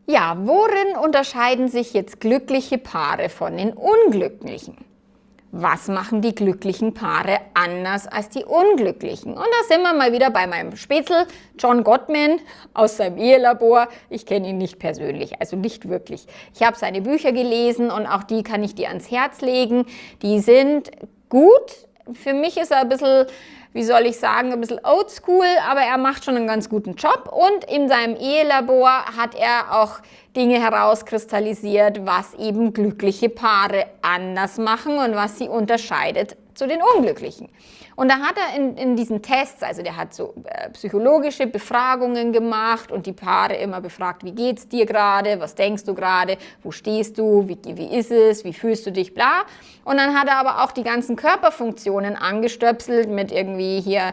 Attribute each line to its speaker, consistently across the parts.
Speaker 1: Ja, worin unterscheiden sich jetzt glückliche Paare von den unglücklichen? Was machen die glücklichen Paare anders als die unglücklichen? Und da sind wir mal wieder bei meinem Spätzl, John Gottman aus seinem Ehelabor. Ich kenne ihn nicht persönlich, also nicht wirklich. Ich habe seine Bücher gelesen und auch die kann ich dir ans Herz legen. Die sind gut. Für mich ist er ein bisschen, wie soll ich sagen, ein bisschen oldschool, aber er macht schon einen ganz guten Job. Und in seinem Ehelabor hat er auch Dinge herauskristallisiert, was eben glückliche Paare anders machen und was sie unterscheidet zu den Unglücklichen. Und da hat er in diesen Tests, also der hat so psychologische Befragungen gemacht und die Paare immer befragt, wie geht's dir gerade, was denkst du gerade, wo stehst du, wie ist es, wie fühlst du dich, bla. Und dann hat er aber auch die ganzen Körperfunktionen angestöpselt mit irgendwie hier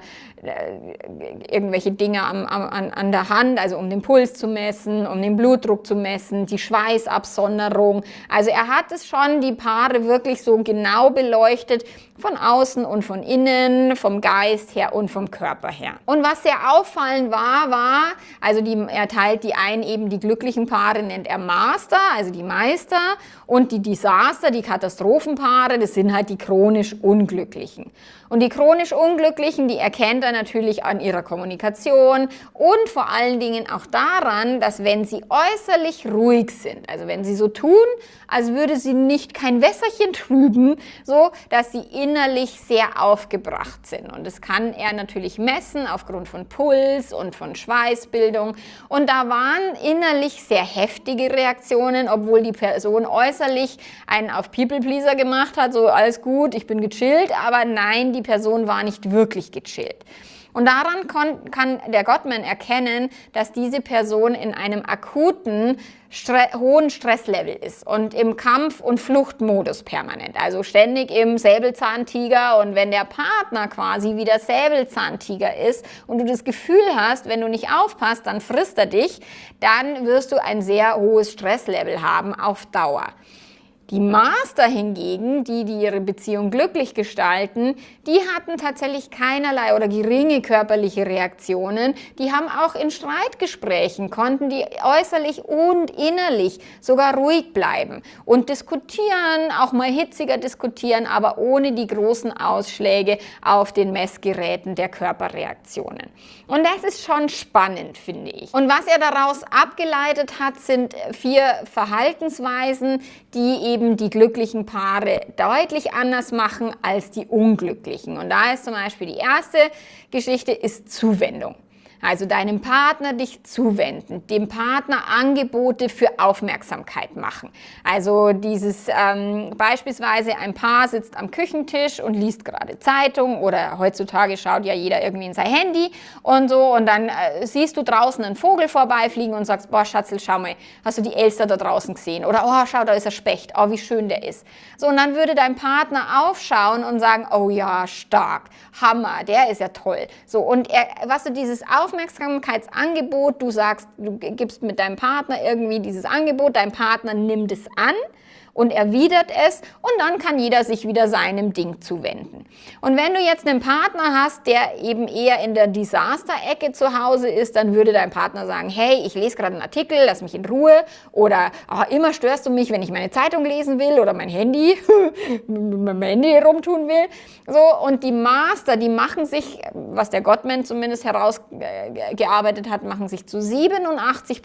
Speaker 1: irgendwelche Dinge an der Hand, also um den Puls zu messen, um den Blutdruck zu messen, die Schweißabsonderung. Also er hat es schon, die Paare wirklich so genau beleuchtet, von außen und von innen, vom Geist her und vom Körper her. Und was sehr auffallend war, also er teilt die ein, eben die glücklichen Paare nennt er Master, also die Meister, und die Disaster, die Katastrophenpaare, das sind halt die chronisch Unglücklichen. Und die chronisch Unglücklichen, die erkennt er natürlich an ihrer Kommunikation und vor allen Dingen auch daran, dass wenn sie äußerlich ruhig sind, also wenn sie so tun, als würde sie nicht kein Wässerchen trüben, so dass sie innerlich sehr aufgebracht sind. Und das kann er natürlich messen aufgrund von Puls und von Schweißbildung. Und da waren innerlich sehr heftige Reaktionen, obwohl die Person äußerlich einen auf People-Pleaser gemacht hat, so alles gut, ich bin gechillt, aber nein, die Person war nicht wirklich gechillt. Und daran kann der Gottman erkennen, dass diese Person in einem akuten, hohen Stresslevel ist und im Kampf- und Fluchtmodus permanent. Also ständig im Säbelzahntiger, und wenn der Partner quasi wie der Säbelzahntiger ist und du das Gefühl hast, wenn du nicht aufpasst, dann frisst er dich, dann wirst du ein sehr hohes Stresslevel haben auf Dauer. Die Master hingegen, die ihre Beziehung glücklich gestalten, die hatten tatsächlich keinerlei oder geringe körperliche Reaktionen. Die haben auch in Streitgesprächen, konnten die äußerlich und innerlich sogar ruhig bleiben und diskutieren, auch mal hitziger diskutieren, aber ohne die großen Ausschläge auf den Messgeräten der Körperreaktionen. Und das ist schon spannend, finde ich. Und was er daraus abgeleitet hat, sind 4 Verhaltensweisen, die eben die glücklichen Paare deutlich anders machen als die unglücklichen. Und da ist zum Beispiel die erste Geschichte ist Zuwendung. Also deinem Partner dich zuwenden, dem Partner Angebote für Aufmerksamkeit machen. Also dieses beispielsweise ein Paar sitzt am Küchentisch und liest gerade Zeitung oder heutzutage schaut ja jeder irgendwie in sein Handy und so, und dann siehst du draußen einen Vogel vorbeifliegen und sagst, boah Schatzel, schau mal, hast du die Elster da draußen gesehen? Oder oh, schau, da ist ein Specht, oh, wie schön der ist. So, und dann würde dein Partner aufschauen und sagen, oh ja, stark, Hammer, der ist ja toll. So, und dieses Aufmerksamkeitsangebot, du sagst, du gibst mit deinem Partner irgendwie dieses Angebot, dein Partner nimmt es an und erwidert es, und dann kann jeder sich wieder seinem Ding zuwenden. Und wenn du jetzt einen Partner hast, der eben eher in der Disaster-Ecke zu Hause ist, dann würde dein Partner sagen, hey, ich lese gerade einen Artikel, lass mich in Ruhe, oder oh, immer störst du mich, wenn ich meine Zeitung lesen will oder mein Handy, mit meinem Handy rumtun will. So, und die Master, die machen sich, was der Gottman zumindest herausgearbeitet hat, machen sich zu 87%,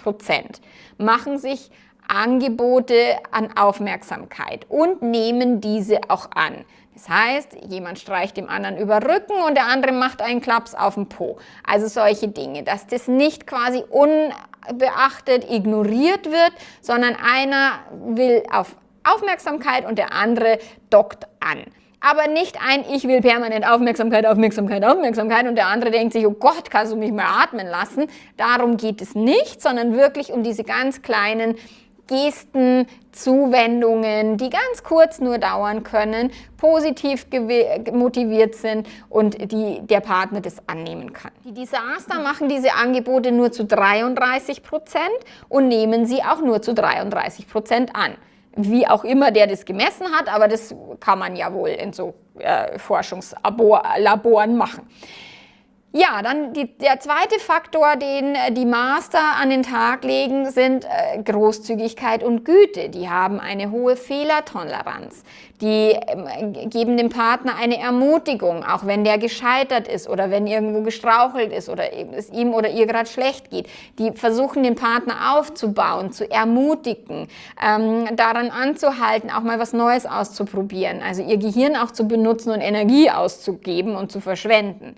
Speaker 1: machen sich Angebote an Aufmerksamkeit und nehmen diese auch an. Das heißt, jemand streicht dem anderen über den Rücken und der andere macht einen Klaps auf den Po. Also solche Dinge, dass das nicht quasi unbeachtet ignoriert wird, sondern einer will auf Aufmerksamkeit und der andere dockt an. Aber nicht ich will permanent Aufmerksamkeit, Aufmerksamkeit, Aufmerksamkeit, und der andere denkt sich, oh Gott, kannst du mich mal atmen lassen? Darum geht es nicht, sondern wirklich um diese ganz kleinen Gesten, Zuwendungen, die ganz kurz nur dauern können, positiv motiviert sind und der Partner das annehmen kann. Die Disaster machen diese Angebote nur zu 33% und nehmen sie auch nur zu 33% an. Wie auch immer der das gemessen hat, aber das kann man ja wohl in so Forschungslaboren machen. Ja, dann der zweite Faktor, den die Master an den Tag legen, sind Großzügigkeit und Güte. Die haben eine hohe Fehlertoleranz. Die geben dem Partner eine Ermutigung, auch wenn der gescheitert ist oder wenn irgendwo gestrauchelt ist oder es ihm oder ihr gerade schlecht geht. Die versuchen, den Partner aufzubauen, zu ermutigen, daran anzuhalten, auch mal was Neues auszuprobieren. Also ihr Gehirn auch zu benutzen und Energie auszugeben und zu verschwenden.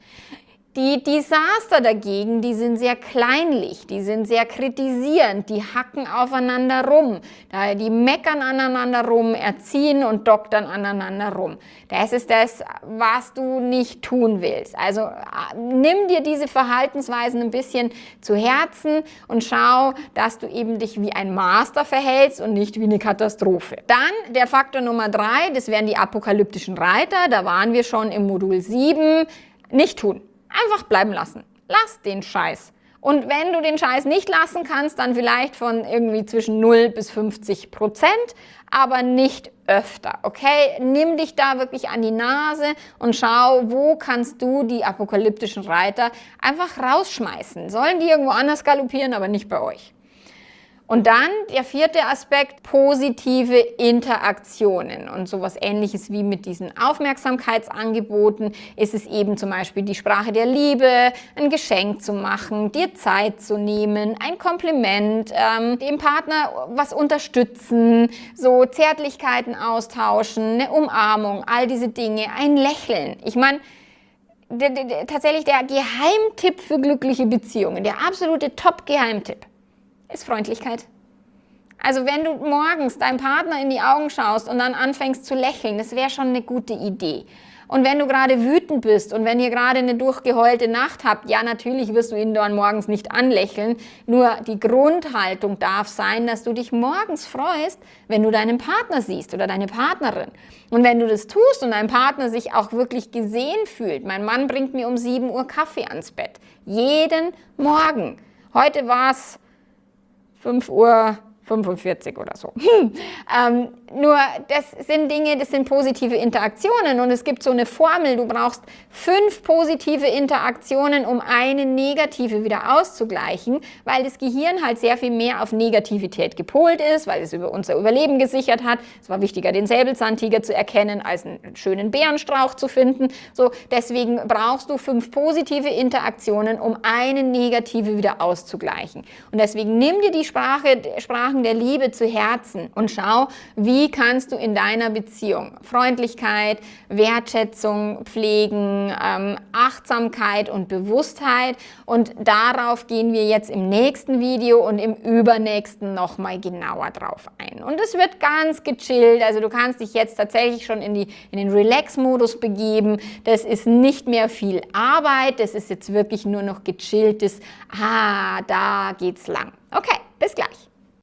Speaker 1: Die Desaster dagegen, die sind sehr kleinlich, die sind sehr kritisierend, die hacken aufeinander rum, die meckern aneinander rum, erziehen und doktern aneinander rum. Das ist das, was du nicht tun willst. Also nimm dir diese Verhaltensweisen ein bisschen zu Herzen und schau, dass du eben dich wie ein Master verhältst und nicht wie eine Katastrophe. Dann der Faktor Nummer 3, das wären die apokalyptischen Reiter, da waren wir schon im Modul 7, nicht tun. Einfach bleiben lassen. Lass den Scheiß. Und wenn du den Scheiß nicht lassen kannst, dann vielleicht von irgendwie zwischen 0 bis 50%, aber nicht öfter, okay? Nimm dich da wirklich an die Nase und schau, wo kannst du die apokalyptischen Reiter einfach rausschmeißen. Sollen die irgendwo anders galoppieren, aber nicht bei euch. Und dann der vierte Aspekt, positive Interaktionen. Und sowas Ähnliches wie mit diesen Aufmerksamkeitsangeboten ist es eben zum Beispiel die Sprache der Liebe, ein Geschenk zu machen, dir Zeit zu nehmen, ein Kompliment, dem Partner was unterstützen, so Zärtlichkeiten austauschen, eine Umarmung, all diese Dinge, ein Lächeln. Ich meine, tatsächlich der Geheimtipp für glückliche Beziehungen, der absolute Top-Geheimtipp, ist Freundlichkeit. Also wenn du morgens deinem Partner in die Augen schaust und dann anfängst zu lächeln, das wäre schon eine gute Idee. Und wenn du gerade wütend bist und wenn ihr gerade eine durchgeheulte Nacht habt, ja, natürlich wirst du ihn dann morgens nicht anlächeln, nur die Grundhaltung darf sein, dass du dich morgens freust, wenn du deinen Partner siehst oder deine Partnerin. Und wenn du das tust und dein Partner sich auch wirklich gesehen fühlt, mein Mann bringt mir um 7 Uhr Kaffee ans Bett, jeden Morgen. Heute war es 5:45 Uhr oder so. Nur das sind Dinge, das sind positive Interaktionen und es gibt so eine Formel, du brauchst 5 positive Interaktionen, um eine negative wieder auszugleichen, weil das Gehirn halt sehr viel mehr auf Negativität gepolt ist, weil es über unser Überleben gesichert hat. Es war wichtiger, den Säbelzahntiger zu erkennen, als einen schönen Bärenstrauch zu finden. So, deswegen brauchst du 5 positive Interaktionen, um eine negative wieder auszugleichen. Und deswegen nimm dir die Sprachen der Liebe zu Herzen und schau, wie kannst du in deiner Beziehung Freundlichkeit, Wertschätzung pflegen, Achtsamkeit und Bewusstheit, und darauf gehen wir jetzt im nächsten Video und im übernächsten nochmal genauer drauf ein. Und es wird ganz gechillt, also du kannst dich jetzt tatsächlich schon in den Relax-Modus begeben. Das ist nicht mehr viel Arbeit, das ist jetzt wirklich nur noch gechilltes, da geht's lang. Okay, bis gleich.